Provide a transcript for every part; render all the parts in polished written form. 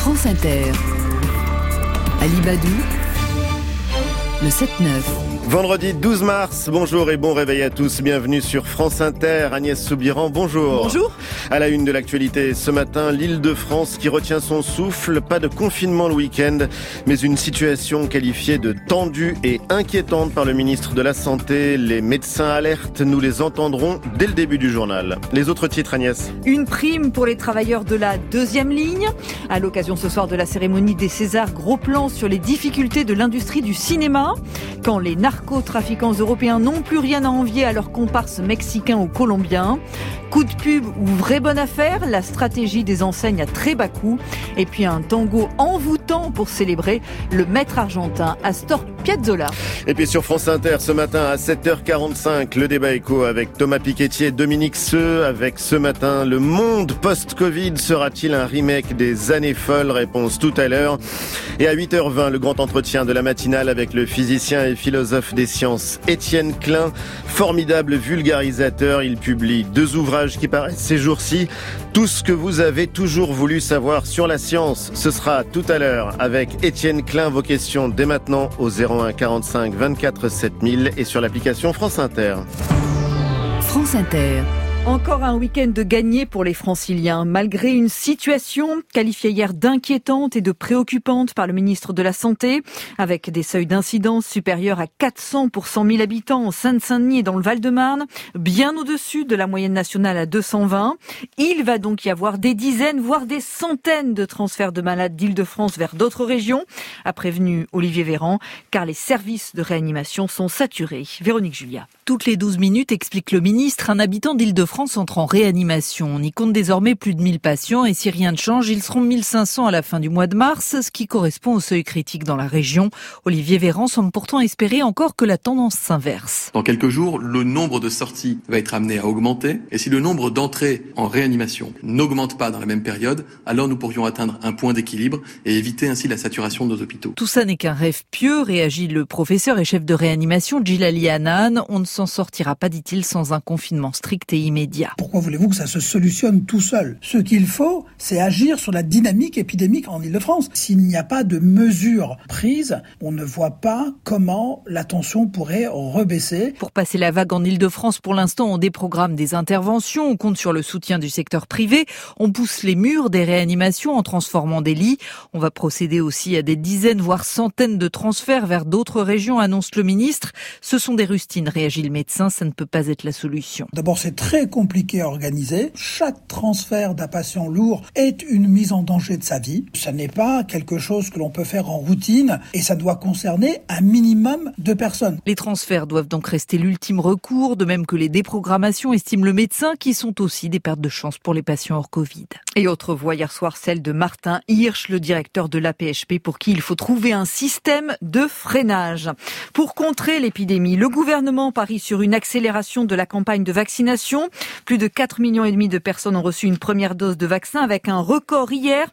France Inter. Ali Badou, le 7-9. Vendredi 12 mars, bonjour et bon réveil à tous. Bienvenue sur France Inter. Agnès Soubiran, bonjour. Bonjour. À la une de l'actualité ce matin, l'Île-de-France qui retient son souffle. Pas de confinement le week-end, mais une situation qualifiée de tendue et inquiétante par le ministre de la Santé. Les médecins alertent, nous les entendrons dès le début du journal. Les autres titres, Agnès. Une prime pour les travailleurs de la deuxième ligne. À l'occasion ce soir de la cérémonie des Césars, gros plan sur les difficultés de l'industrie du cinéma. Quand les narcotrafiquants européens n'ont plus rien à envier à leurs comparses mexicains ou colombiens. Coup de pub ou vraie bonne affaire, la stratégie des enseignes à très bas coût. Et puis un tango envoûtant pour célébrer le maître argentin Astor Piazzolla. Et puis sur France Inter ce matin à 7h45, le débat écho avec Thomas Piketty et Dominique Seux. Avec ce matin, le monde post-Covid sera-t-il un remake des années folles? Réponse tout à l'heure. Et à 8h20, le grand entretien de la matinale avec le physicien et philosophe des sciences Étienne Klein. Formidable vulgarisateur, il publie 2 ouvrages qui paraissent ces jours-ci. Tout ce que vous avez toujours voulu savoir sur la science, ce sera tout à l'heure avec Étienne Klein. Vos questions dès maintenant au 01 45 24 7000 et sur l'application France Inter. France Inter. Encore un week-end de gagné pour les Franciliens, malgré une situation qualifiée hier d'inquiétante et de préoccupante par le ministre de la Santé, avec des seuils d'incidence supérieurs à 400 pour 100 000 habitants en Seine-Saint-Denis et dans le Val-de-Marne, bien au-dessus de la moyenne nationale à 220. Il va donc y avoir des dizaines, voire des centaines de transferts de malades d'Île-de-France vers d'autres régions, a prévenu Olivier Véran, car les services de réanimation sont saturés. Véronique Julia. Toutes les 12 minutes, explique le ministre, un habitant d'Île-de-France entre en réanimation. On y compte désormais plus de 1000 patients et si rien ne change, ils seront 1500 à la fin du mois de mars, ce qui correspond au seuil critique dans la région. Olivier Véran semble pourtant espérer encore que la tendance s'inverse. Dans quelques jours, le nombre de sorties va être amené à augmenter et si le nombre d'entrées en réanimation n'augmente pas dans la même période, alors nous pourrions atteindre un point d'équilibre et éviter ainsi la saturation de nos hôpitaux. Tout ça n'est qu'un rêve pieux, réagit le professeur et chef de réanimation Djilali Hanan. On ne s'en sortira pas, dit-il, sans un confinement strict et immédiat. Pourquoi voulez-vous que ça se solutionne tout seul? Ce qu'il faut, c'est agir sur la dynamique épidémique en Île-de-France. S'il n'y a pas de mesures prises, on ne voit pas comment la tension pourrait rebaisser. Pour passer la vague en Île-de-France, pour l'instant, on déprogramme des interventions, on compte sur le soutien du secteur privé, on pousse les murs des réanimations en transformant des lits. On va procéder aussi à des dizaines, voire centaines de transferts vers d'autres régions, annonce le ministre. Ce sont des rustines, réagit le médecin, ça ne peut pas être la solution. D'abord, c'est très compliqué à organiser. Chaque transfert d'un patient lourd est une mise en danger de sa vie. Ça n'est pas quelque chose que l'on peut faire en routine et ça doit concerner un minimum de personnes. Les transferts doivent donc rester l'ultime recours, de même que les déprogrammations, estime le médecin, qui sont aussi des pertes de chance pour les patients hors Covid. Et autre voix hier soir, celle de Martin Hirsch, le directeur de l'AP-HP, pour qui il faut trouver un système de freinage. Pour contrer l'épidémie, le gouvernement parie sur une accélération de la campagne de vaccination. Plus de 4,5 millions de personnes ont reçu une première dose de vaccin avec un record hier.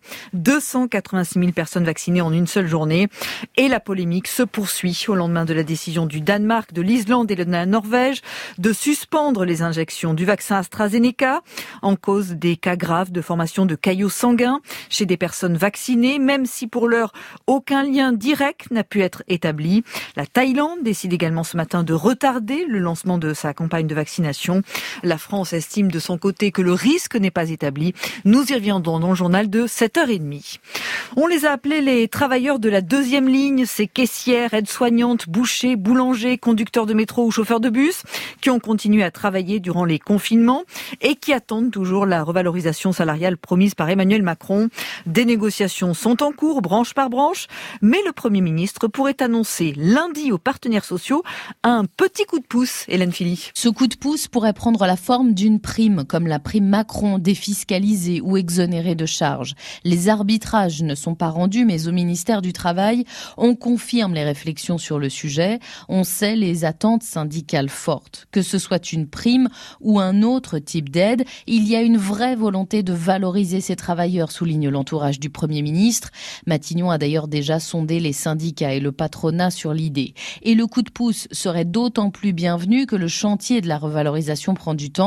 286 000 personnes vaccinées en une seule journée. Et la polémique se poursuit au lendemain de la décision du Danemark, de l'Islande et de la Norvège de suspendre les injections du vaccin AstraZeneca en cause des cas graves de formation de caillots sanguins chez des personnes vaccinées, même si pour l'heure aucun lien direct n'a pu être établi. La Thaïlande décide également ce matin de retarder le lancement de sa campagne de vaccination. La France estime de son côté que le risque n'est pas établi. Nous y reviendrons dans le journal de 7h30. On les a appelés les travailleurs de la deuxième ligne, ces caissières, aides-soignantes, bouchers, boulangers, conducteurs de métro ou chauffeurs de bus, qui ont continué à travailler durant les confinements et qui attendent toujours la revalorisation salariale promise par Emmanuel Macron. Des négociations sont en cours, branche par branche, mais le Premier ministre pourrait annoncer lundi aux partenaires sociaux un petit coup de pouce. Hélène Philly. Ce coup de pouce pourrait prendre la forme d'une prime, comme la prime Macron, défiscalisée ou exonérée de charges. Les arbitrages ne sont pas rendus, mais au ministère du Travail, on confirme les réflexions sur le sujet. On sait les attentes syndicales fortes. Que ce soit une prime ou un autre type d'aide, il y a une vraie volonté de valoriser ces travailleurs, souligne l'entourage du Premier ministre. Matignon a d'ailleurs déjà sondé les syndicats et le patronat sur l'idée. Et le coup de pouce serait d'autant plus bienvenu que le chantier de la revalorisation prend du temps.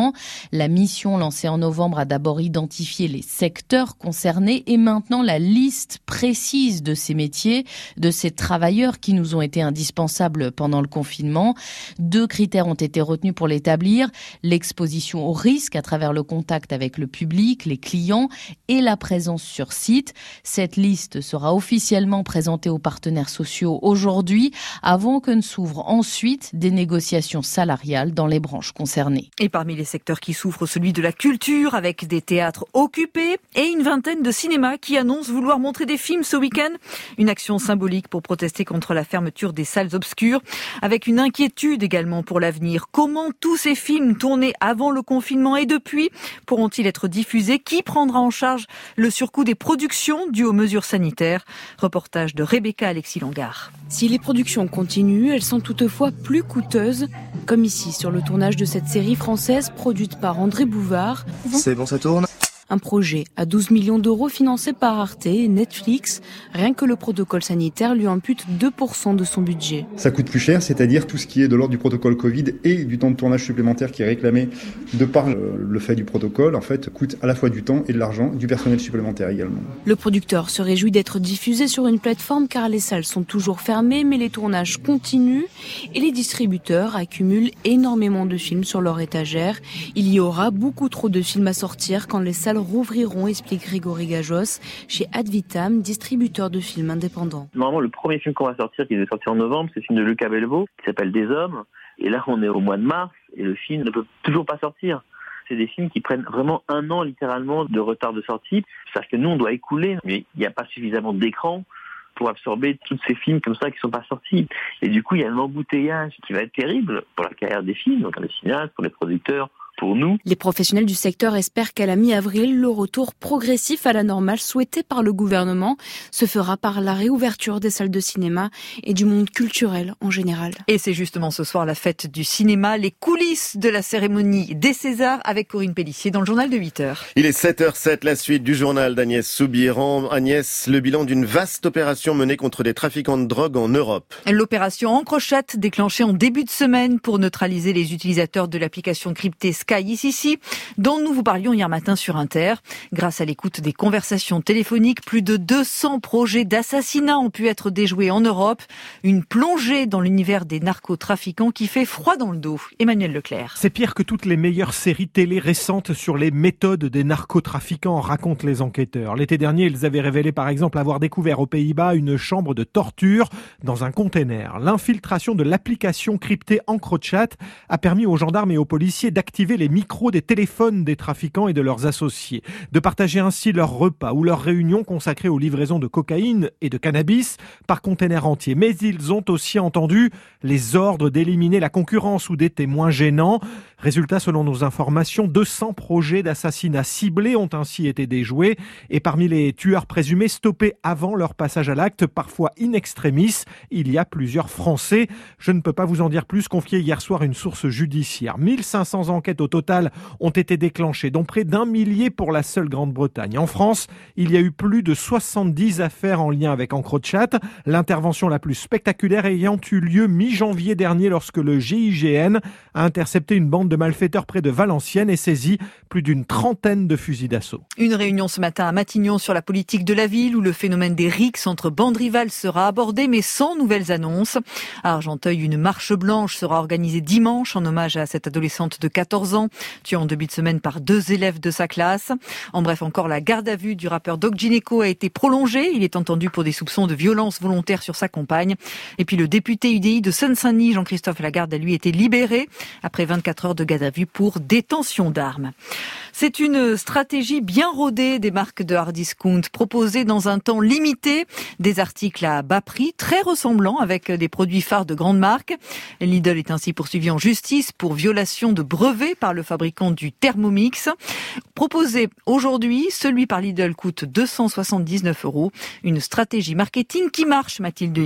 confinement. La mission lancée en novembre a d'abord identifié les secteurs concernés et maintenant la liste précise de ces métiers, de ces travailleurs qui nous ont été indispensables pendant le confinement. 2 critères ont été retenus pour l'établir: l'exposition au risque à travers le contact avec le public, les clients et la présence sur site. Cette liste sera officiellement présentée aux partenaires sociaux aujourd'hui, avant que ne s'ouvrent ensuite des négociations salariales dans les branches concernées. Et parmi les secteurs qui souffrent, celui de la culture, avec des théâtres occupés et une vingtaine de cinémas qui annoncent vouloir montrer des films ce week-end. Une action symbolique pour protester contre la fermeture des salles obscures, avec une inquiétude également pour l'avenir. Comment tous ces films tournés avant le confinement et depuis pourront-ils être diffusés? Qui prendra en charge le surcoût des productions dues aux mesures sanitaires? Reportage de Rebecca Alexis-Langard. Si les productions continuent, elles sont toutefois plus coûteuses, comme ici sur le tournage de cette série française produite par André Bouvard. C'est bon, ça tourne. Un projet à 12 millions d'euros financé par Arte et Netflix. Rien que le protocole sanitaire lui ampute 2% de son budget. Ça coûte plus cher, c'est-à-dire tout ce qui est de l'ordre du protocole Covid et du temps de tournage supplémentaire qui est réclamé de par le fait du protocole, en fait, coûte à la fois du temps et de l'argent, du personnel supplémentaire également. Le producteur se réjouit d'être diffusé sur une plateforme car les salles sont toujours fermées, mais les tournages continuent et les distributeurs accumulent énormément de films sur leur étagère. Il y aura beaucoup trop de films à sortir quand les salles rouvriront, explique Grégory Gajos, chez Advitam, distributeur de films indépendants. Normalement, le premier film qu'on va sortir, qui devait sortir en novembre, c'est le film de Luca Belvo, qui s'appelle Des Hommes. Et là, on est au mois de mars, et le film ne peut toujours pas sortir. C'est des films qui prennent vraiment 1 an, littéralement, de retard de sortie. C'est-à-dire que nous, on doit écouler, mais il n'y a pas suffisamment d'écran pour absorber tous ces films comme ça qui sont pas sortis. Et du coup, il y a un embouteillage qui va être terrible pour la carrière des films, donc les cinéastes, pour les producteurs, pour nous. Les professionnels du secteur espèrent qu'à la mi-avril, le retour progressif à la normale souhaité par le gouvernement se fera par la réouverture des salles de cinéma et du monde culturel en général. Et c'est justement ce soir la fête du cinéma, les coulisses de la cérémonie des Césars avec Corinne Pellissier dans le journal de 8h. Il est 7h07, la suite du journal d'Agnès Soubiran. Agnès, le bilan d'une vaste opération menée contre des trafiquants de drogue en Europe. L'opération Encrochat déclenchée en début de semaine pour neutraliser les utilisateurs de l'application cryptée Sky ICC, dont nous vous parlions hier matin sur Inter. Grâce à l'écoute des conversations téléphoniques, plus de 200 projets d'assassinat ont pu être déjoués en Europe. Une plongée dans l'univers des narcotrafiquants qui fait froid dans le dos. Emmanuel Leclerc. C'est pire que toutes les meilleures séries télé récentes sur les méthodes des narcotrafiquants, racontent les enquêteurs. L'été dernier, ils avaient révélé par exemple avoir découvert aux Pays-Bas une chambre de torture dans un container. L'infiltration de l'application cryptée Encrochat a permis aux gendarmes et aux policiers d'activer les micros des téléphones des trafiquants et de leurs associés, de partager ainsi leurs repas ou leurs réunions consacrées aux livraisons de cocaïne et de cannabis par container entier. Mais ils ont aussi entendu les ordres d'éliminer la concurrence ou des témoins gênants. Résultat, selon nos informations, 200 projets d'assassinat ciblés ont ainsi été déjoués. Et parmi les tueurs présumés stoppés avant leur passage à l'acte, parfois in extremis, il y a plusieurs Français. Je ne peux pas vous en dire plus, confié hier soir une source judiciaire. 1500 enquêtes au total ont été déclenchées, dont près d'1 millier pour la seule Grande-Bretagne. En France, il y a eu plus de 70 affaires en lien avec Encrochat. L'intervention la plus spectaculaire ayant eu lieu mi-janvier dernier lorsque le GIGN a intercepté une bande de malfaiteurs près de Valenciennes et saisi plus d'une 30aine de fusils d'assaut. Une réunion ce matin à Matignon sur la politique de la ville où le phénomène des rixes entre bandes rivales sera abordé mais sans nouvelles annonces. À Argenteuil, une marche blanche sera organisée dimanche en hommage à cette adolescente de 14 ans, tuée en début de semaine par 2 élèves de sa classe. En bref, encore la garde à vue du rappeur Doc Gineco a été prolongée. Il est entendu pour des soupçons de violence volontaire sur sa compagne. Et puis le député UDI de Seine-Saint-Denis, Jean-Christophe Lagarde, a lui été libéré après 24 heures de garde à vue pour détention d'armes. C'est une stratégie bien rodée des marques de hard discount, proposée dans un temps limité, des articles à bas prix, très ressemblants avec des produits phares de grandes marques. Lidl est ainsi poursuivi en justice pour violation de brevet par le fabricant du Thermomix. Proposé aujourd'hui, celui par Lidl coûte 279 €. Une stratégie marketing qui marche, Mathilde Hemy.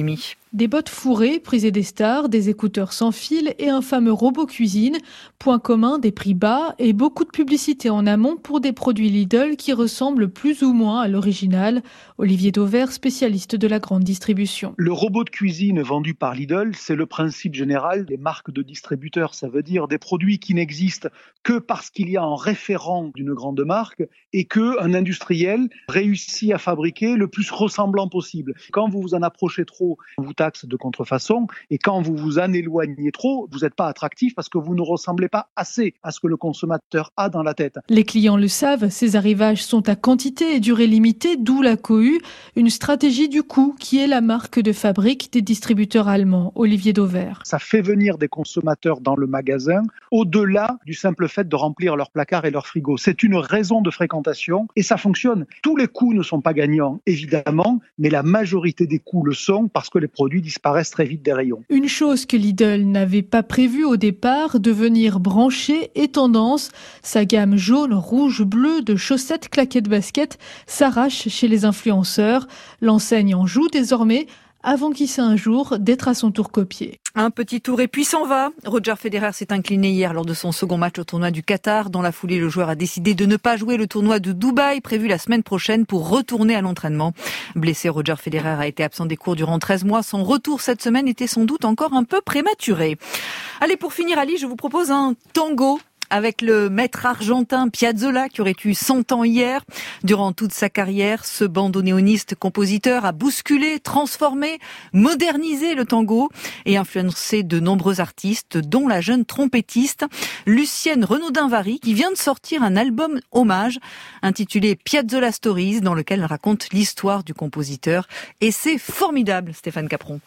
Des bottes fourrées, prisées des stars, des écouteurs sans fil et un fameux robot cuisine. Point commun, des prix bas et beaucoup de publicité en amont pour des produits Lidl qui ressemblent plus ou moins à l'original. Olivier Dauvert, spécialiste de la grande distribution. Le robot de cuisine vendu par Lidl, c'est le principe général des marques de distributeurs. Ça veut dire des produits qui n'existent que parce qu'il y a un référent d'une grande marque et qu'un industriel réussit à fabriquer le plus ressemblant possible. Quand vous vous en approchez trop, on vous taxe de contrefaçon, et quand vous vous en éloignez trop, vous n'êtes pas attractif parce que vous ne ressemblez pas assez à ce que le consommateur a dans la tête. Les clients le savent, ces arrivages sont à quantité et durée limitée, d'où la cohue, une stratégie du coût qui est la marque de fabrique des distributeurs allemands. Olivier Dauvert. Ça fait venir des consommateurs dans le magasin au-delà du simple fait de remplir leur placard et leur frigo. C'est une raison de fréquentation et ça fonctionne. Tous les coûts ne sont pas gagnants, évidemment, mais la majorité des coûts le sont parce que les produits disparaissent très vite des rayons. Une chose que Lidl n'avait pas prévue au départ, devenir branché et tendance. Sa gamme jaune, rouge, bleu de chaussettes, claquettes, baskets s'arrache chez les influenceurs. L'enseigne en joue désormais avant qu'il s'ait un jour d'être à son tour copié. Un petit tour et puis s'en va. Roger Federer s'est incliné hier lors de son second match au tournoi du Qatar. Dans la foulée, le joueur a décidé de ne pas jouer le tournoi de Dubaï prévu la semaine prochaine pour retourner à l'entraînement. Blessé, Roger Federer a été absent des cours durant 13 mois. Son retour cette semaine était sans doute encore un peu prématuré. Allez, pour finir, Ali, je vous propose un tango avec le maître argentin Piazzolla qui aurait eu 100 ans hier. Durant toute sa carrière, ce bandonéoniste compositeur a bousculé, transformé, modernisé le tango et influencé de nombreux artistes, dont la jeune trompettiste Lucienne Renaudin-Vary qui vient de sortir un album hommage intitulé Piazzolla Stories dans lequel elle raconte l'histoire du compositeur. Et c'est formidable, Stéphane Capron.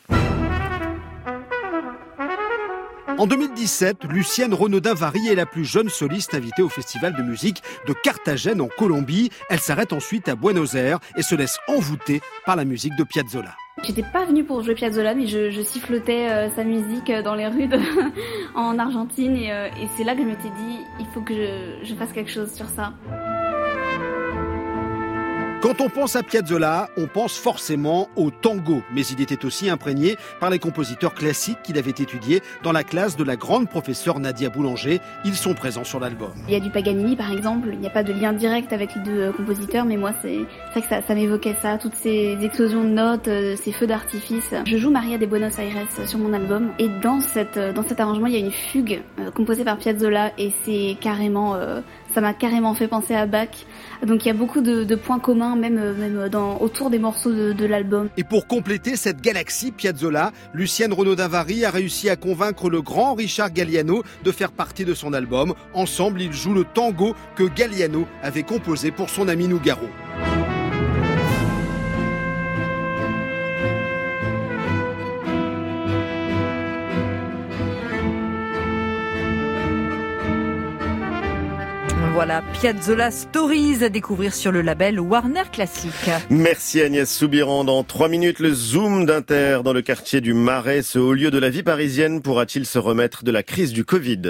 En 2017, Lucienne Renaudin-Vary est la plus jeune soliste invitée au festival de musique de Carthagène en Colombie. Elle s'arrête ensuite à Buenos Aires et se laisse envoûter par la musique de Piazzolla. J'étais pas venue pour jouer Piazzolla, mais je sifflotais sa musique dans les rues en Argentine et c'est là que je m'étais dit il faut que je fasse quelque chose sur ça. Quand on pense à Piazzolla, on pense forcément au tango, mais il était aussi imprégné par les compositeurs classiques qu'il avait étudiés dans la classe de la grande professeure Nadia Boulanger. Ils sont présents sur l'album. Il y a du Paganini par exemple, il n'y a pas de lien direct avec les deux compositeurs, mais moi c'est vrai que ça m'évoquait ça, toutes ces explosions de notes, ces feux d'artifice. Je joue Maria de Buenos Aires sur mon album et dans cet arrangement il y a une fugue composée par Piazzolla et c'est carrément... ça m'a carrément fait penser à Bach. Donc il y a beaucoup de points communs, même autour des morceaux de l'album. Et pour compléter cette galaxie Piazzolla, Lucienne Renaudin-Vary a réussi à convaincre le grand Richard Galliano de faire partie de son album. Ensemble, ils jouent le tango que Galliano avait composé pour son ami Nougaro. Voilà, Piazzolla Stories à découvrir sur le label Warner Classic. Merci Agnès Soubiran. Dans 3 minutes, le Zoom d'Inter dans le quartier du Marais. Ce haut lieu de la vie parisienne pourra-t-il se remettre de la crise du Covid ?